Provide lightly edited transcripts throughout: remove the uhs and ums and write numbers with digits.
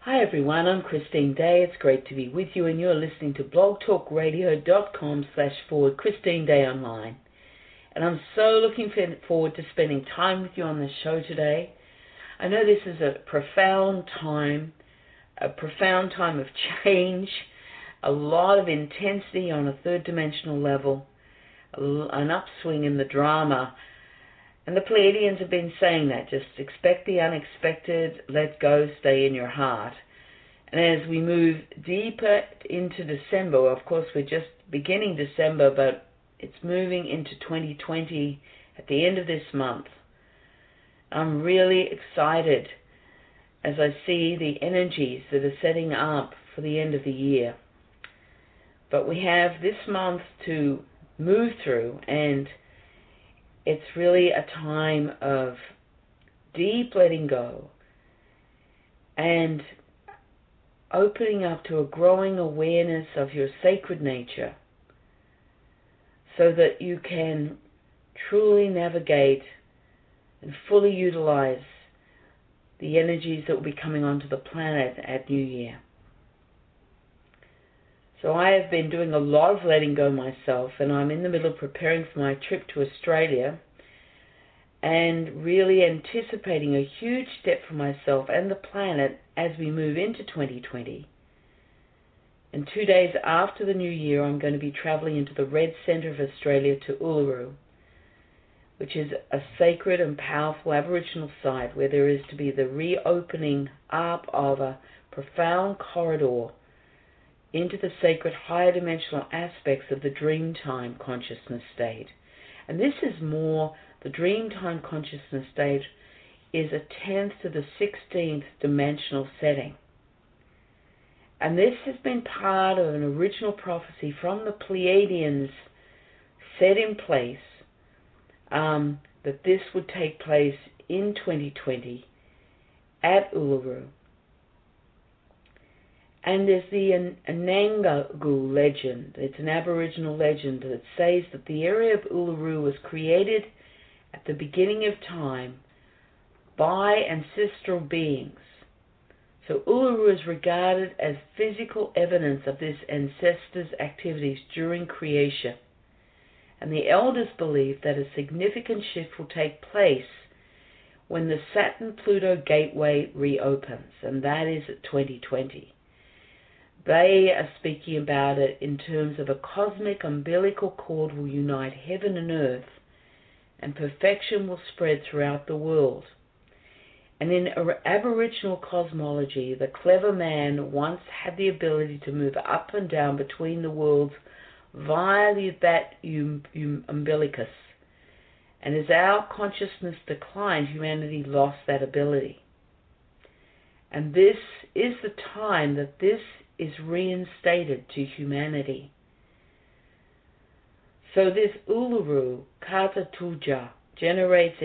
Hi everyone, I'm Christine Day. It's great to be with you, and you're listening to blogtalkradio.com/forward Christine Day Online. And I'm so looking forward to spending time with you on this show today. I know this is a profound time of change, a lot of intensity on a third dimensional level, an upswing in the drama. And the Pleiadians have been saying that, just expect the unexpected, let go, stay in your heart. And as we move deeper into December, of course we're just beginning December, but it's moving into 2020 at the end of this month. I'm really excited as I see the energies that are setting up for the end of the year. But we have this month to move through, and it's really a time of deep letting go and opening up to a growing awareness of your sacred nature so that you can truly navigate and fully utilize the energies that will be coming onto the planet at New Year. So I have been doing a lot of letting go myself, and I'm in the middle of preparing for my trip to Australia and really anticipating a huge step for myself and the planet as we move into 2020. And 2 days after the new year, I'm going to be traveling into the red centre of Australia to Uluru, which is a sacred and powerful Aboriginal site where there is to be the reopening up of a profound corridor into the sacred higher dimensional aspects of the Dreamtime consciousness state. And this is more, the Dreamtime consciousness state is a 10th to the 16th dimensional setting. And this has been part of an original prophecy from the Pleiadians set in place, that this would take place in 2020 at Uluru. And there's the Anangagu legend. It's an Aboriginal legend that says that the area of Uluru was created at the beginning of time by ancestral beings. So Uluru is regarded as physical evidence of this ancestors' activities during creation. And the elders believe that a significant shift will take place when the Saturn-Pluto gateway reopens, and that is at 2020. They are speaking about it in terms of a cosmic umbilical cord will unite heaven and earth, and perfection will spread throughout the world. And in Aboriginal cosmology, the clever man once had the ability to move up and down between the worlds via that umbilicus. And as our consciousness declined, humanity lost that ability. And this is the time that this is reinstated to humanity. So this Uluru Kata Tuja generates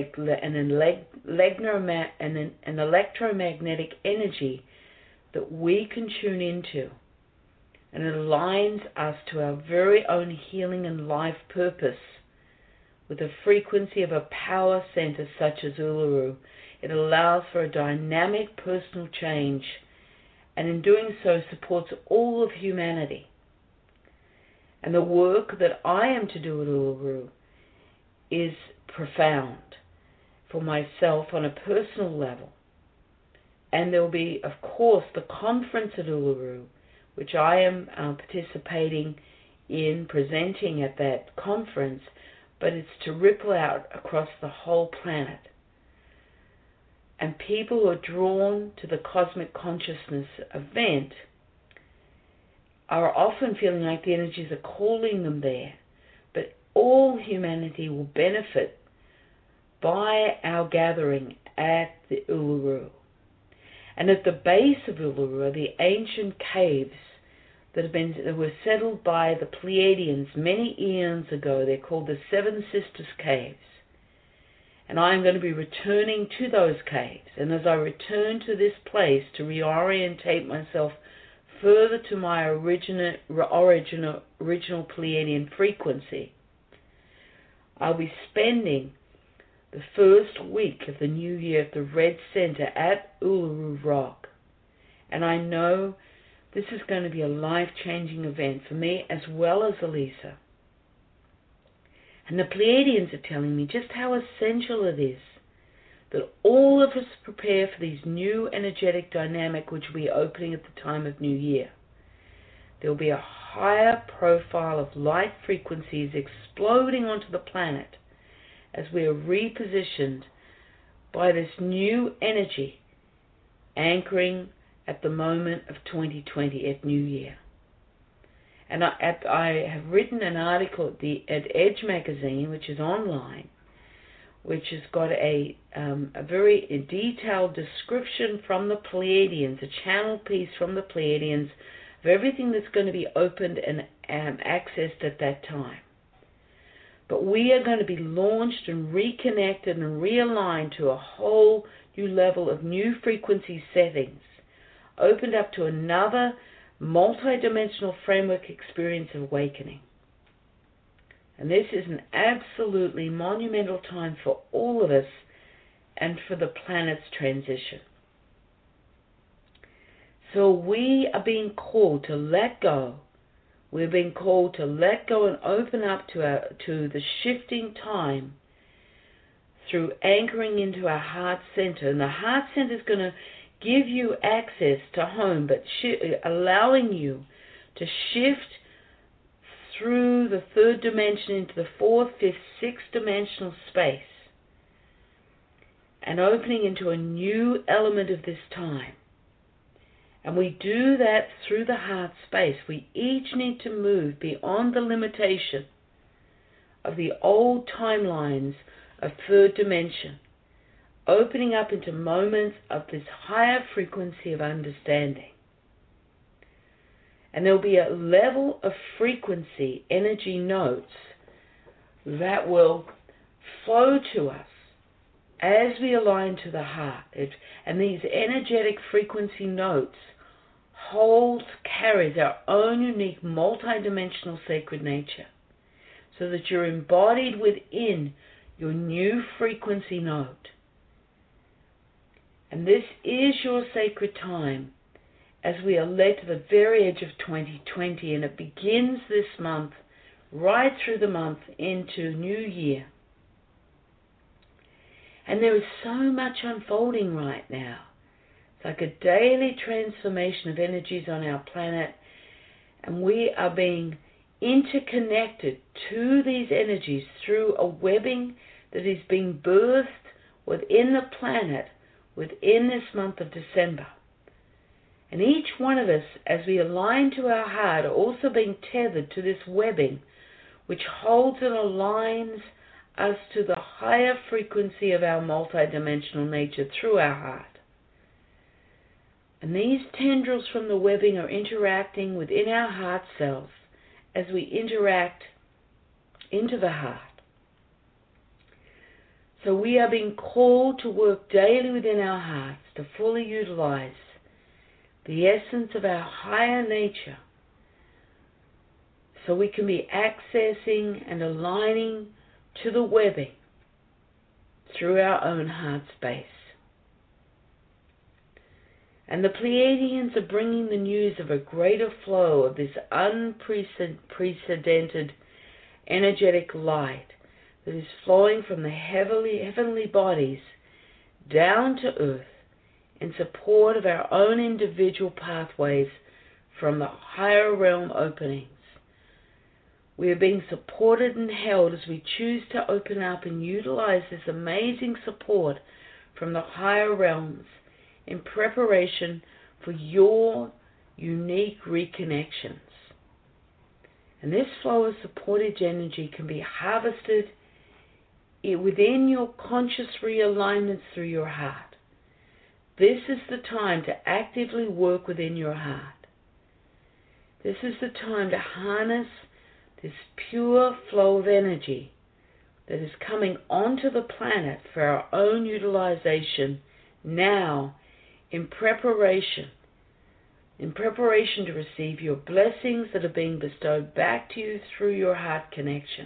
an electromagnetic energy that we can tune into, and it aligns us to our very own healing and life purpose with the frequency of a power center such as Uluru. It allows for a dynamic personal change, and in doing so supports all of humanity. And the work that I am to do at Uluru is profound for myself on a personal level. And there will be, of course, the conference at Uluru, which I am participating in, presenting at that conference, but it's to ripple out across the whole planet. And people who are drawn to the cosmic consciousness event are often feeling like the energies are calling them there. But all humanity will benefit by our gathering at the Uluru. And at the base of Uluru are the ancient caves that were settled by the Pleiadians many eons ago. They're called the Seven Sisters Caves. And I'm going to be returning to those caves. And as I return to this place to reorientate myself further to my original Pleiadian frequency, I'll be spending the first week of the new year at the Red Center at Uluru Rock. And I know this is going to be a life-changing event for me as well as Elisa. And the Pleiadians are telling me just how essential it is that all of us prepare for these new energetic dynamic which will be opening at the time of New Year. There will be a higher profile of light frequencies exploding onto the planet as we are repositioned by this new energy anchoring at the moment of 2020 at New Year. And I have written an article at Edge magazine, which is online, which has got a very detailed description from the Pleiadians, a channel piece from the Pleiadians of everything that's going to be opened and accessed at that time. But we are going to be launched and reconnected and realigned to a whole new level of new frequency settings, opened up to another multi-dimensional framework experience of awakening. And this is an absolutely monumental time for all of us and for the planet's transition. So we are being called to let go. We're being called to let go and open up to the shifting time through anchoring into our heart center. And the heart center is going to give you access to home, but allowing you to shift through the third dimension into the fourth, fifth, sixth dimensional space and opening into a new element of this time. And we do that through the heart space. We each need to move beyond the limitation of the old timelines of third dimension, opening up into moments of this higher frequency of understanding. And there'll be a level of frequency, energy notes, that will flow to us as we align to the heart. And these energetic frequency notes carries our own unique multi-dimensional sacred nature, so that you're embodied within your new frequency note. And this is your sacred time as we are led to the very edge of 2020, and it begins this month, right through the month into New Year. And there is so much unfolding right now. It's like a daily transformation of energies on our planet, and we are being interconnected to these energies through a webbing that is being birthed within the planet within this month of December. And each one of us, as we align to our heart, are also being tethered to this webbing, which holds and aligns us to the higher frequency of our multidimensional nature through our heart. And these tendrils from the webbing are interacting within our heart cells as we interact into the heart. So we are being called to work daily within our hearts to fully utilize the essence of our higher nature, so we can be accessing and aligning to the webbing through our own heart space. And the Pleiadians are bringing the news of a greater flow of this unprecedented energetic light that is flowing from the heavenly bodies down to earth in support of our own individual pathways from the higher realm openings. We are being supported and held as we choose to open up and utilize this amazing support from the higher realms in preparation for your unique reconnections. And this flow of supported energy can be harvested within your conscious realignments through your heart. This is the time to actively work within your heart. This is the time to harness this pure flow of energy that is coming onto the planet for our own utilization now, in preparation to receive your blessings that are being bestowed back to you through your heart connection.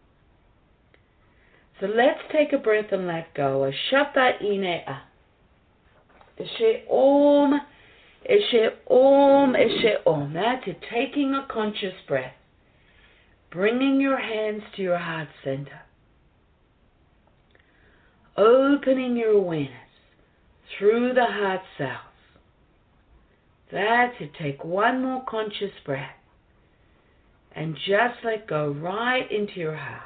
So let's take a breath and let go. Shabda Inea. She Om Eshe Om, Eshe Om. That's it. Taking a conscious breath. Bringing your hands to your heart center. Opening your awareness through the heart cells. That's it. Take one more conscious breath. And just let go right into your heart.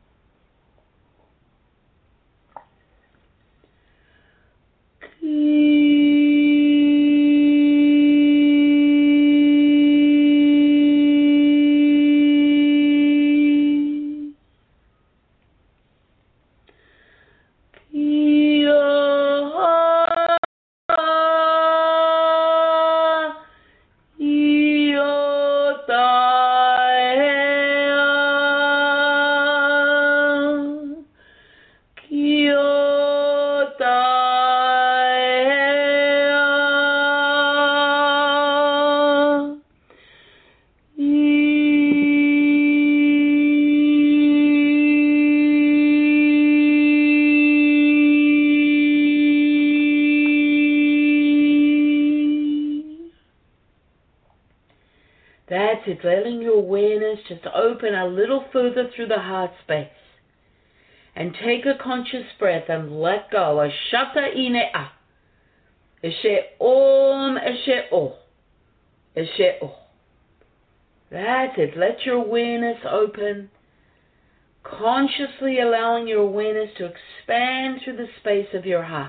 That's it, letting your awareness just open a little further through the heart space. And take a conscious breath and let go. Ashata Inea. Eshe Om, Eshe O. Eshe O. That's it. Let your awareness open. Consciously allowing your awareness to expand through the space of your heart.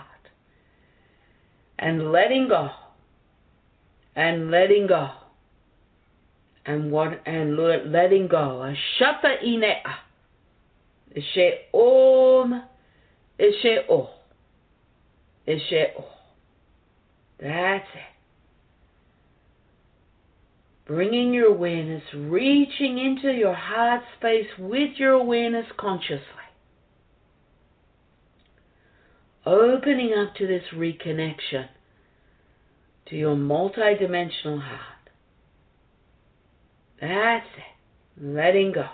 And letting go. And letting go. And letting go. Ashata Inea. Eshe Om, Eshe O. Eshe O. That's it. Bringing your awareness, reaching into your heart space with your awareness consciously. Opening up to this reconnection to your multidimensional heart. That's it. Letting go.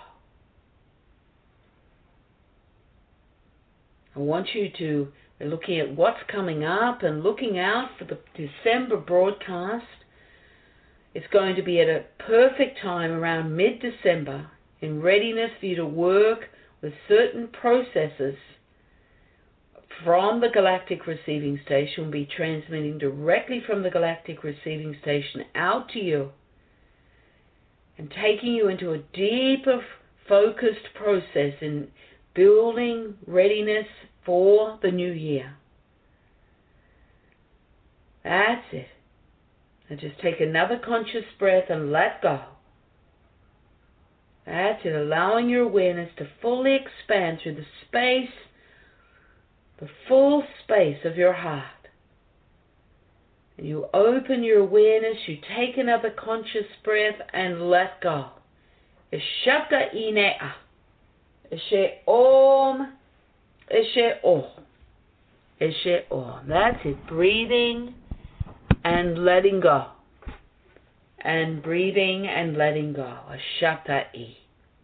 I want you to be looking at what's coming up and looking out for the December broadcast. It's going to be at a perfect time around mid-December in readiness for you to work with certain processes from the Galactic Receiving Station. We'll be transmitting directly from the Galactic Receiving Station out to you and taking you into a deeper, focused process in building readiness for the new year. That's it. And just take another conscious breath and let go. That's it. Allowing your awareness to fully expand through the space, the full space of your heart. And you open your awareness, you take another conscious breath and let go. Ishata Inea. Eshe Om, Eshe O. Eshe Om. That's it. Breathing and letting go. And breathing and letting go. Ashata E.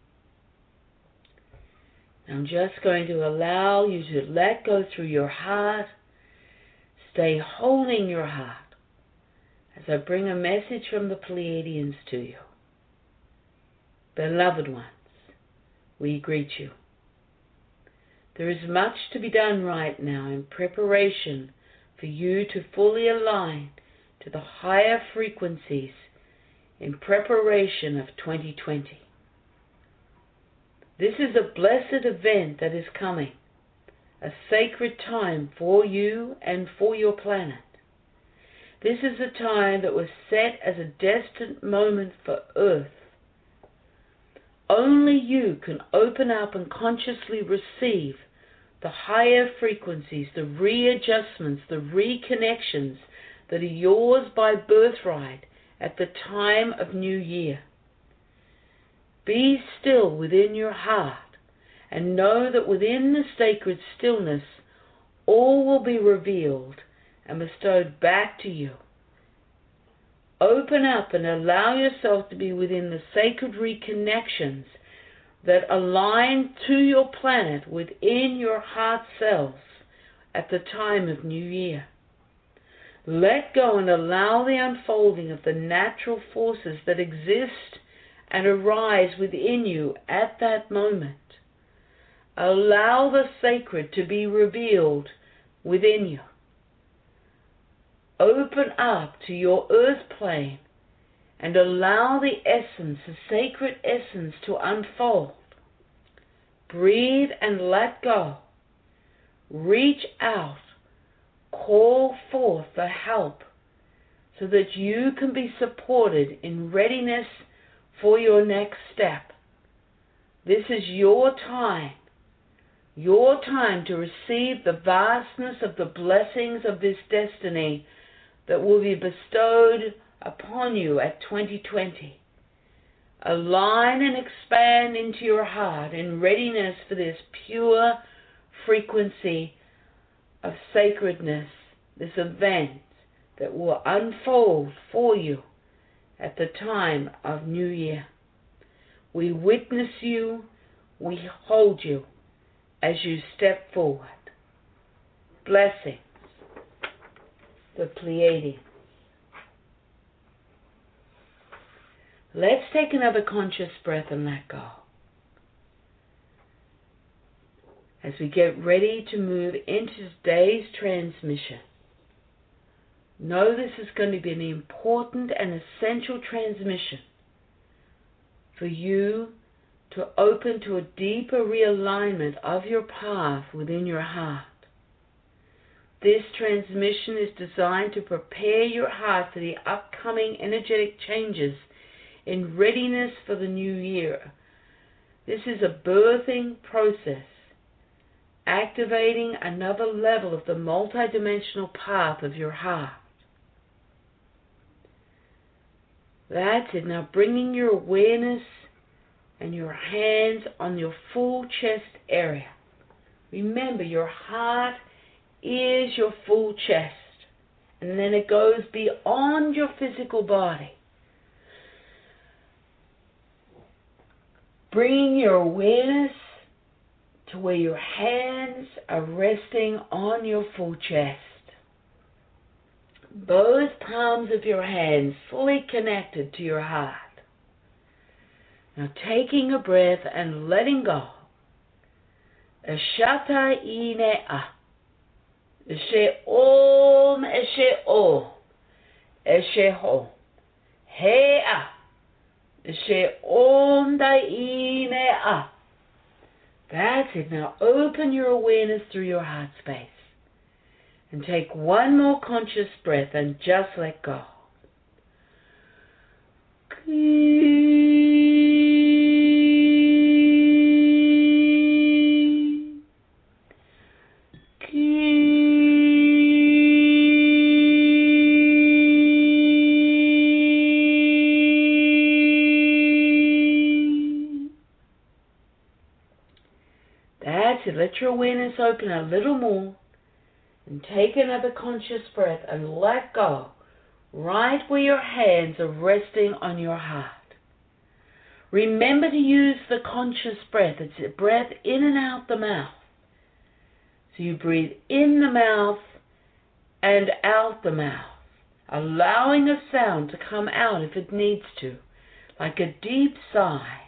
I'm just going to allow you to let go through your heart. Stay holding your heart as I bring a message from the Pleiadians to you. Beloved ones, we greet you. There is much to be done right now in preparation for you to fully align to the higher frequencies in preparation of 2020. This is a blessed event that is coming, a sacred time for you and for your planet. This is a time that was set as a destined moment for Earth. Only you can open up and consciously receive the higher frequencies, the readjustments, the reconnections that are yours by birthright at the time of New Year. Be still within your heart and know that within the sacred stillness all will be revealed and bestowed back to you. Open up and allow yourself to be within the sacred reconnections that align to your planet within your heart cells at the time of New Year. Let go and allow the unfolding of the natural forces that exist and arise within you at that moment. Allow the sacred to be revealed within you. Open up to your earth plane and allow the essence, the sacred essence, to unfold. Breathe and let go. Reach out. Call forth the help so that you can be supported in readiness for your next step. This is your time to receive the vastness of the blessings of this destiny that will be bestowed upon you at 2020. Align and expand into your heart in readiness for this pure frequency of sacredness, this event that will unfold for you at the time of New Year. We witness you, we hold you as you step forward. Blessings, the Pleiadians. Let's take another conscious breath and let go. As we get ready to move into today's transmission, know this is going to be an important and essential transmission for you to open to a deeper realignment of your path within your heart. This transmission is designed to prepare your heart for the upcoming energetic changes in readiness for the new year. This is a birthing process, activating another level of the multidimensional path of your heart. That's it. Now bringing your awareness and your hands on your full chest area. Remember, your heart is your full chest, and then it goes beyond your physical body. Bringing your awareness to where your hands are resting on your full chest. Both palms of your hands fully connected to your heart. Now taking a breath and letting go. Ashata inea. Eshe om, eshe o. Eshe ho. Hea. Eshe om da inea. That's it. Now open your awareness through your heart space. And take one more conscious breath and just let go. That's it. Let your awareness open a little more. And take another conscious breath and let go right where your hands are resting on your heart. Remember to use the conscious breath. It's a breath in and out the mouth. So you breathe in the mouth and out the mouth, allowing a sound to come out if it needs to, like a deep sigh.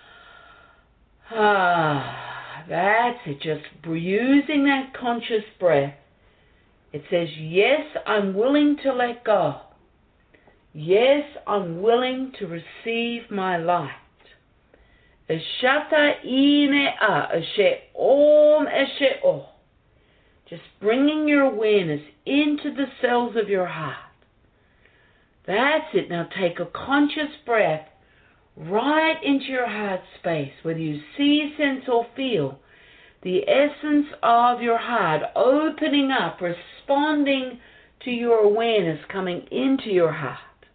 That's it. Just using that conscious breath. It says, yes, I'm willing to let go. Yes, I'm willing to receive my light. Eshata inea, eshe om, eshe o. Just bringing your awareness into the cells of your heart. That's it. Now take a conscious breath right into your heart space, whether you see, sense, or feel the essence of your heart opening up, responding to your awareness coming into your heart.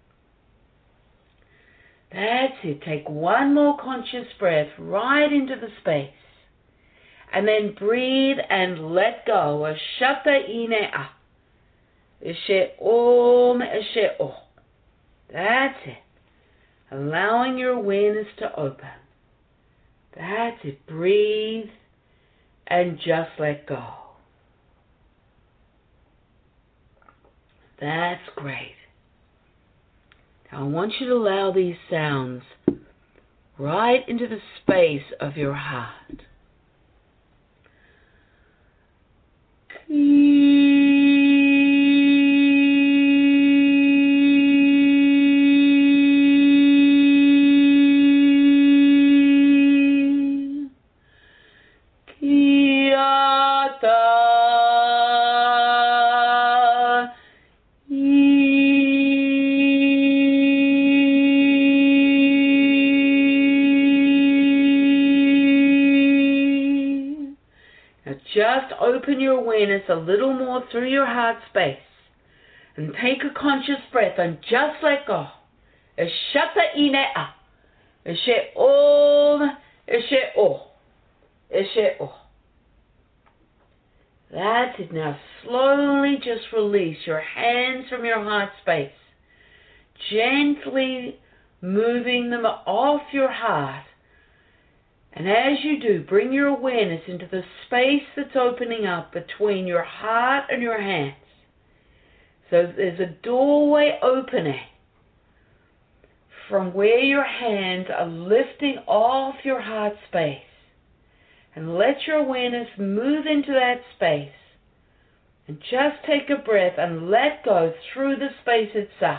That's it. Take one more conscious breath right into the space. And then breathe and let go. Ashata inea. Eshe om, eshe o. That's it. Allowing your awareness to open. That's it. Breathe. And just let go. That's great. Now I want you to allow these sounds right into the space of your heart. Just open your awareness a little more through your heart space and take a conscious breath and just let go. Eshata inea. Eshe om. Eshe o. Eshe o. That's it. Now slowly just release your hands from your heart space, gently moving them off your heart. And as you do, bring your awareness into the space that's opening up between your heart and your hands. So there's a doorway opening from where your hands are lifting off your heart space. And let your awareness move into that space. And just take a breath and let go through the space itself.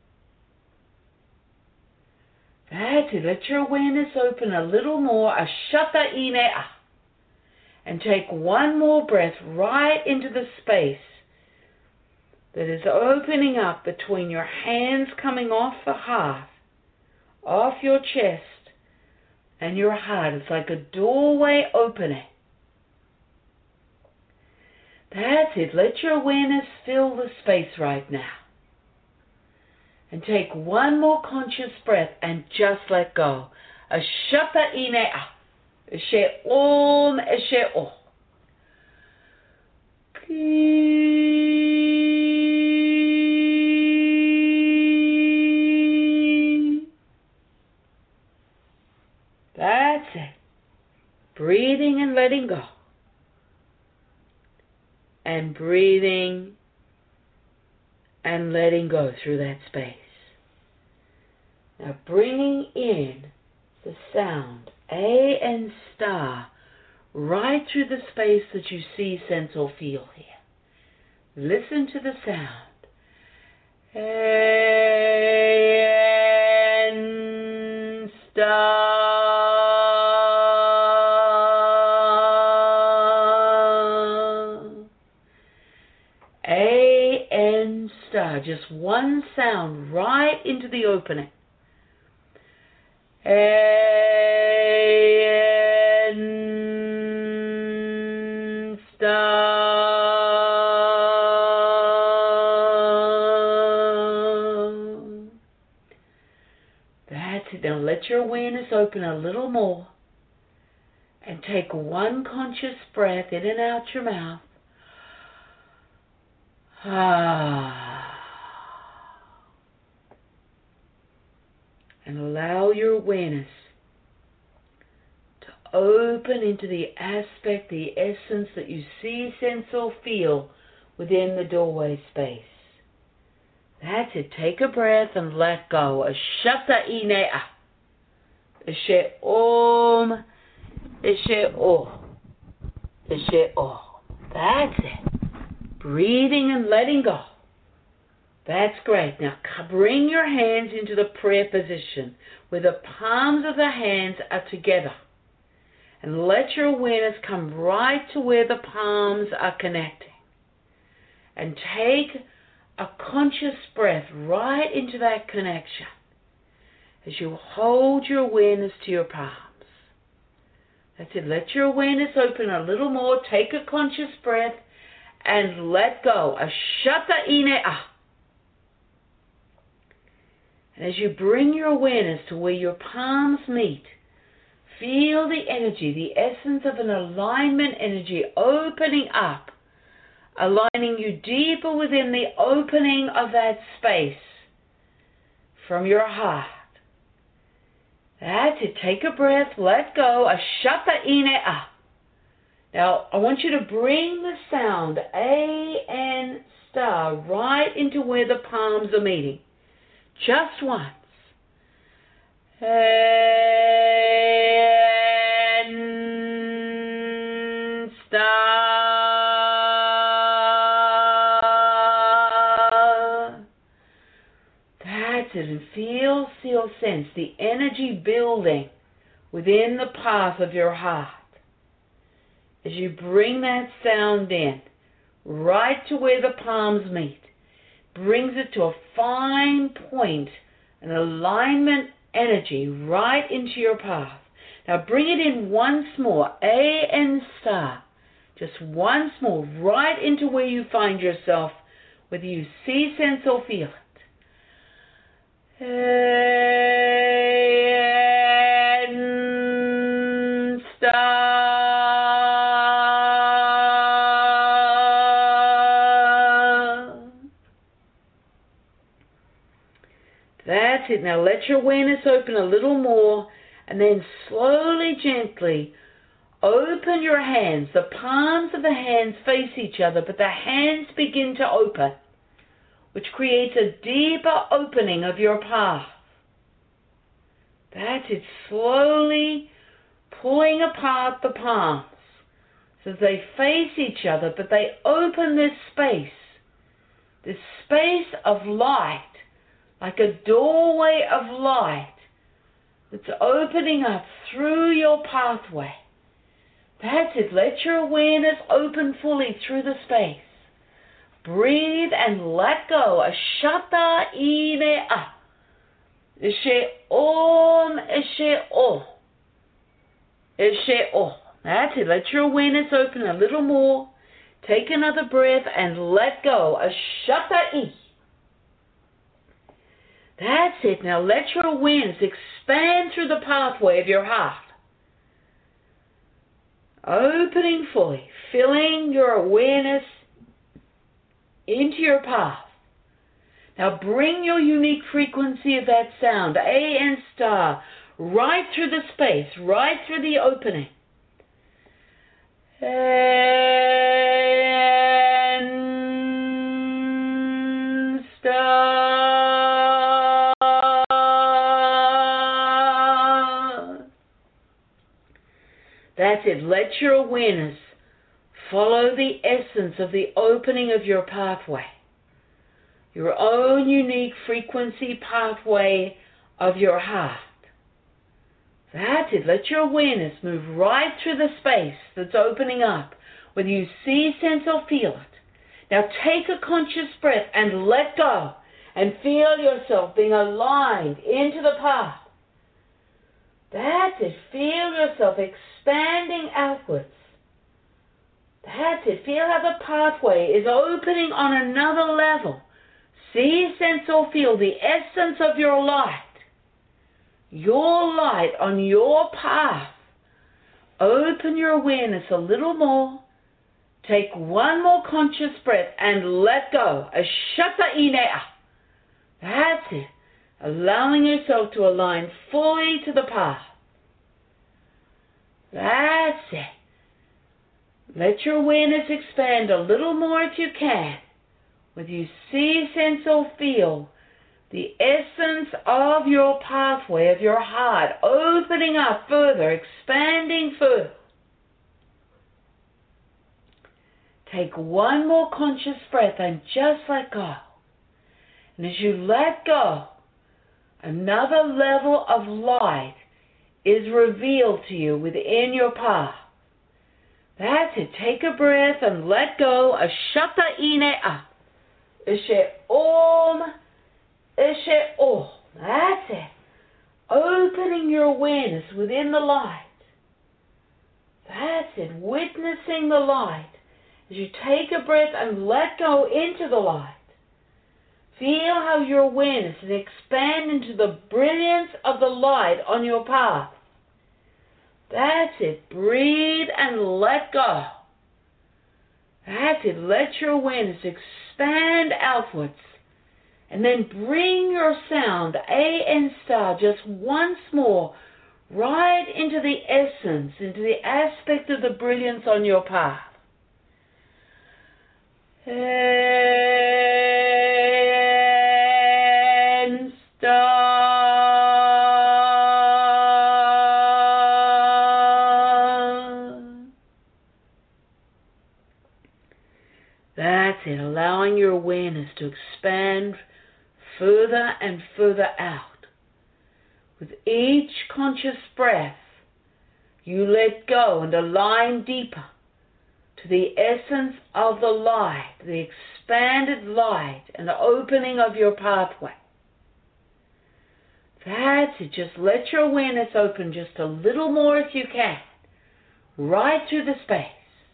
That's it. Let your awareness open a little more. Ashata inea. And take one more breath right into the space that is opening up between your hands coming off the heart, off your chest, and your heart. It's like a doorway opening. That's it. Let your awareness fill the space right now. And take one more conscious breath and just let go. Ashata inea. Eshe om. Eshe o. That's it. Breathing and letting go. And breathing and letting go through that space. Now bringing in the sound A and star right through the space that you see, sense, or feel here. Listen to the sound. A and star. A and star. Just one sound right into the opening. And star. That's it. Now let your awareness open a little more and take one conscious breath in and out your mouth. And allow your awareness to open into the aspect, the essence that you see, sense, or feel within the doorway space. That's it. Take a breath and let go. Ashata inea. Eshe om. Eshe o. Eshe o. That's it. Breathing and letting go. That's great. Now bring your hands into the prayer position where the palms of the hands are together. And let your awareness come right to where the palms are connecting. And take a conscious breath right into that connection as you hold your awareness to your palms. That's it. Let your awareness open a little more. Take a conscious breath and let go. Ashata inea. And as you bring your awareness to where your palms meet, feel the energy, the essence of an alignment energy opening up, aligning you deeper within the opening of that space from your heart. That's it. Take a breath, let go. Ashata inea. Now, I want you to bring the sound A-N star right into where the palms are meeting. Just once. A-N star. That's it. And feel, sense the energy building within the path of your heart. As you bring that sound in, right to where the palms meet, brings it to a fine point, an alignment energy right into your path. Now bring it in once more, A-N star, just once more, right into where you find yourself, whether you see, sense, or feel it. A-N star. That's it. Now let your awareness open a little more, and then slowly, gently open your hands. The palms of the hands face each other, but the hands begin to open, which creates a deeper opening of your path. That's it. Slowly pulling apart the palms so they face each other, but they open this space of light, like a doorway of light that's opening up through your pathway. That's it. Let your awareness open fully through the space. Breathe and let go. Ashata ine a. Ishe om, ishe o. Ishe o. That's it. Let your awareness open a little more. Take another breath and let go. Ashata I. That's it. Now let your awareness expand through the pathway of your heart. Opening fully, filling your awareness into your path. Now bring your unique frequency of that sound, A-N star, right through the space, right through the opening. A-N star. That's it. Let your awareness follow the essence of the opening of your pathway. Your own unique frequency pathway of your heart. That's it. Let your awareness move right through the space that's opening up, whether you see, sense, or feel it. Now take a conscious breath and let go, and feel yourself being aligned into the path. That's it. Feel yourself expanding outwards. That's it. Feel how the pathway is opening on another level. See, sense, or feel the essence of your light. Your light on your path. Open your awareness a little more. Take one more conscious breath and let go. Ashata inea. That's it. Allowing yourself to align fully to the path. That's it. Let your awareness expand a little more if you can. Whether you see, sense, or feel the essence of your pathway, of your heart, opening up further, expanding further. Take one more conscious breath and just let go. And as you let go, another level of light is revealed to you within your path. That's it. Take a breath and let go. Ashata inea. Ishe om. Ishe om. That's it. Opening your awareness within the light. That's it. Witnessing the light. As you take a breath and let go into the light. Feel how your awareness is expand into the brilliance of the light on your path. That's it. Breathe and let go. That's it. Let your awareness expand outwards. And then bring your sound, A-N star, just once more, right into the essence, into the aspect of the brilliance on your path. And start. That's it, allowing your awareness to expand further and further out. With each conscious breath, you let go and align deeper to the essence of the light, the expanded light and the opening of your pathway. That's it. Just let your awareness open just a little more if you can, right through the space,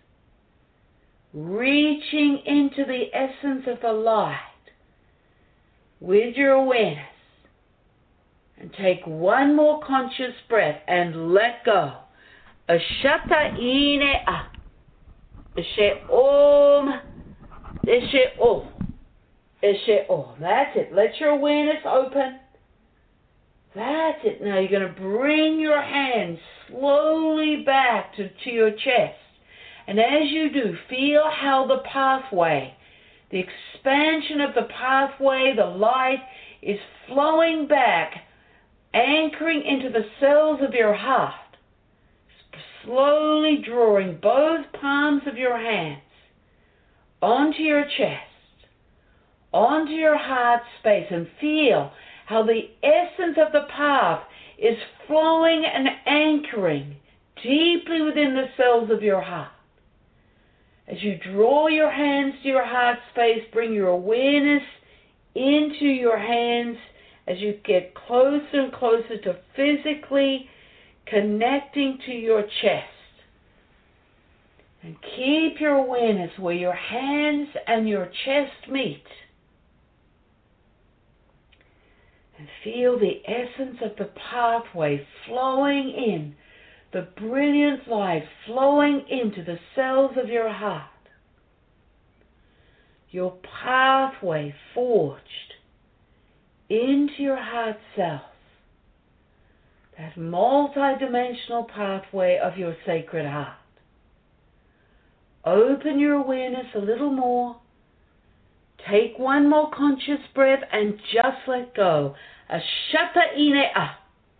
reaching into the essence of the light with your awareness. And take one more conscious breath and let go. Ashata ine a. Eshe om. Eshe om. Eshe om. That's it. Let your awareness open. That's it. Now you're going to bring your hands slowly back to your chest. And as you do, feel how the pathway, the expansion of the pathway, the light is flowing back, anchoring into the cells of your heart, slowly drawing both palms of your hands onto your chest, onto your heart space, and feel how the essence of the path is flowing and anchoring deeply within the cells of your heart. As you draw your hands to your heart space, bring your awareness into your hands as you get closer and closer to physically connecting to your chest. And keep your awareness where your hands and your chest meet. And feel the essence of the pathway flowing in, the brilliant light flowing into the cells of your heart. Your pathway forged into your heart self, that multi-dimensional pathway of your sacred heart. Open your awareness a little more. Take one more conscious breath and just let go. Ashata ine a.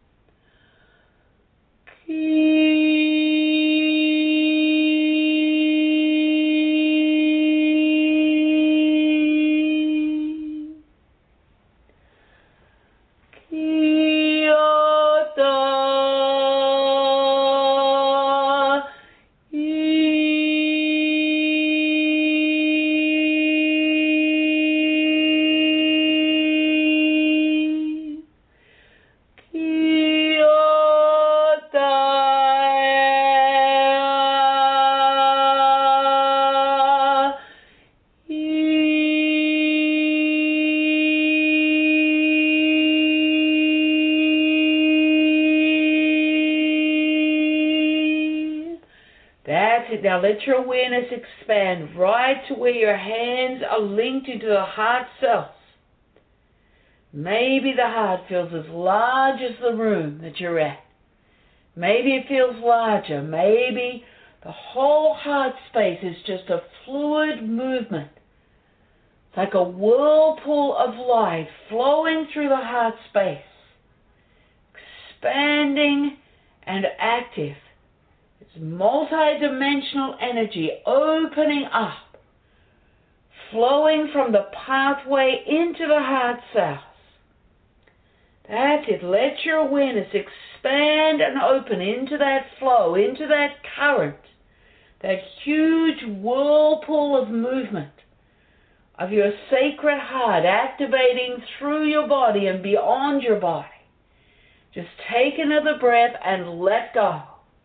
Now let your awareness expand right to where your hands are linked into the heart cells. Maybe the heart feels as large as the room that you're at. Maybe it feels larger. Maybe the whole heart space is just a fluid movement. It's like a whirlpool of light flowing through the heart space, expanding and active. Multi-dimensional energy opening up, flowing from the pathway into the heart cells. That's it. Let your awareness expand and open into that flow, into that current, that huge whirlpool of movement of your sacred heart activating through your body and beyond your body. Just take another breath and let go.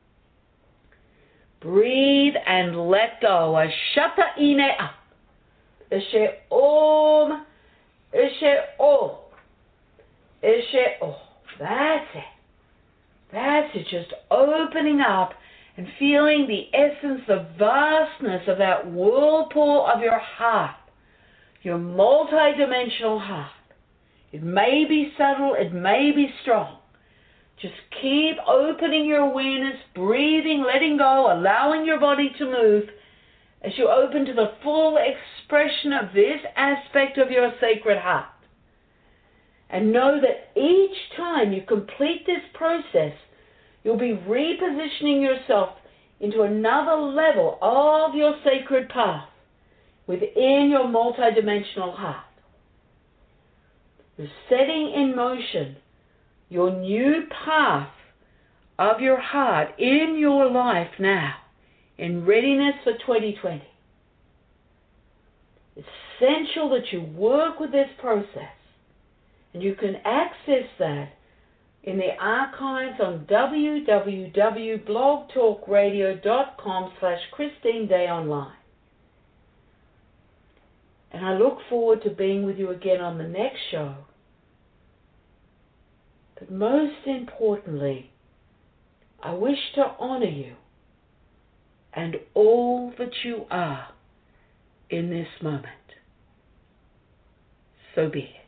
Breathe and let go. Ashata ine a. Eshe om. Eshe om. Eshe om. That's it. That's it. Just opening up and feeling the essence, the vastness of that whirlpool of your heart. Your multi-dimensional heart. It may be subtle. It may be strong. Just keep opening your awareness, breathing, letting go, allowing your body to move as you open to the full expression of this aspect of your sacred heart. And know that each time you complete this process, you'll be repositioning yourself into another level of your sacred path within your multidimensional heart. You're setting in motion your new path of your heart in your life now, in readiness for 2020. It's essential that you work with this process, and you can access that in the archives on www.blogtalkradio.com/ChristineDayOnline. And I look forward to being with you again on the next show. But most importantly, I wish to honor you and all that you are in this moment. So be it.